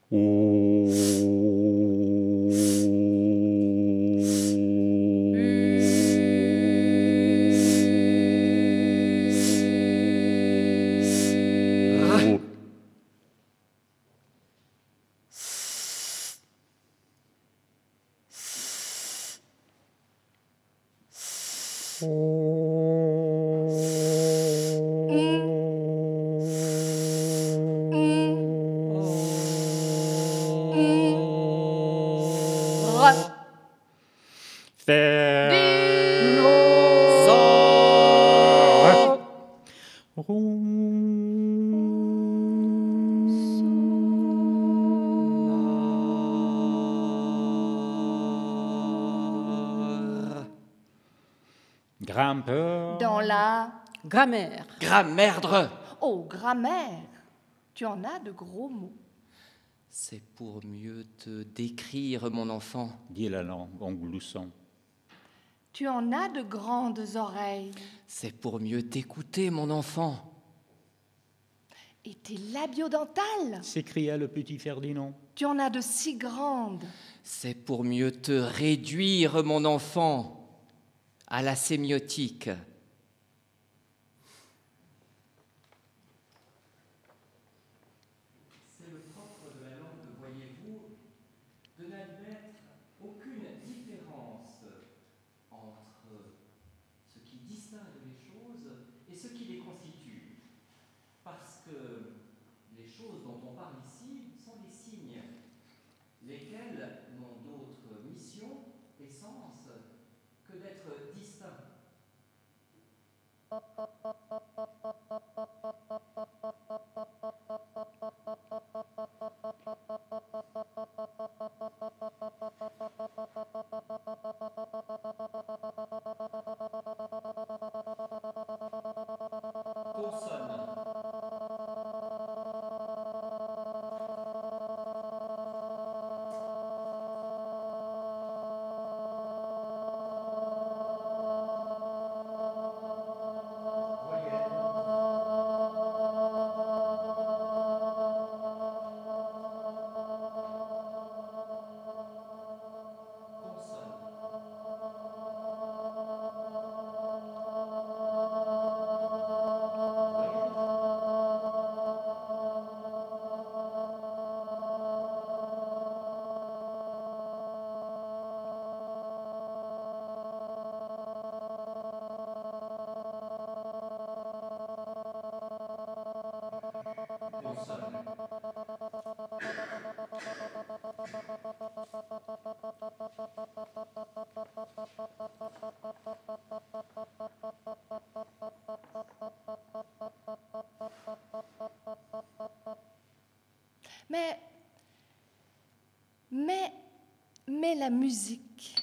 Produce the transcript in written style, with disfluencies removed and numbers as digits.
Grimpeur. Dans la grammaire. Grammaire. Oh, grammaire. Tu en as de gros mots. C'est pour mieux te décrire, mon enfant, dit la langue en gloussant. Tu en as de grandes oreilles. C'est pour mieux t'écouter, mon enfant. Et tes labiodontales, s'écria le petit Ferdinand. tu en as de si grandes. C'est pour mieux te réduire, mon enfant, à la sémiotique. C'est le propre de la langue, voyez-vous, de n'admettre aucune différence entre ce qui distingue les choses et ce qui les constitue. Parce que les choses dont on parle ici sont des signes, lesquels n'ont d'autre mission et sens que d'être distincts. Mais la musique.